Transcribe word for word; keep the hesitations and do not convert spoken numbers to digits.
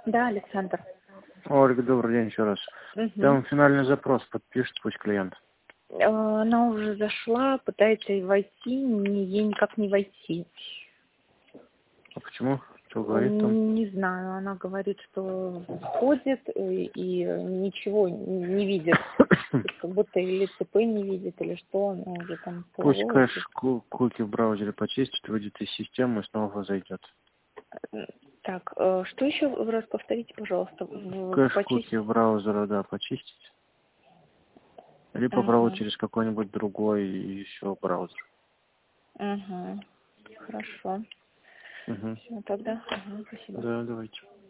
Да, Александр. Ольга, добрый день еще раз. Угу. Там финальный запрос подпишет пусть клиент. Она уже зашла, пытается войти, не- ей никак не войти. А почему? Что говорит там? Не знаю, она говорит, что входит и, и ничего не видит. Как будто или ЦП не видит, или что, она уже там Пусть полового. кэш ку- куки в браузере почистит, выйдет из системы и снова зайдет. Так, э, что еще раз повторите, пожалуйста. В- Кэш почист- куки в браузере, да, почистить. Либо Ага. браузер через какой-нибудь другой еще браузер. Ага. Хорошо. Угу. Все, тогда. Ага, спасибо. Да, давайте.